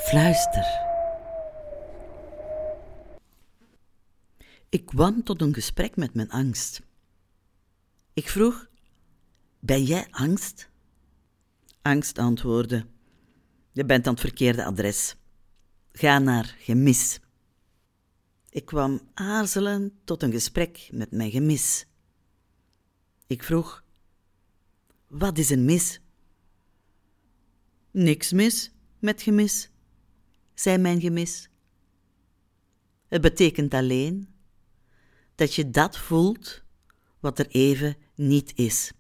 Fluister. Ik kwam tot een gesprek met mijn angst. Ik vroeg: ben jij angst? Angst antwoordde: je bent aan het verkeerde adres. Ga naar gemis. Ik kwam aarzelend tot een gesprek met mijn gemis. Ik vroeg: wat is er mis? Niks mis met gemis, zei mijn gemis. Het betekent alleen dat je dat voelt wat er even niet is.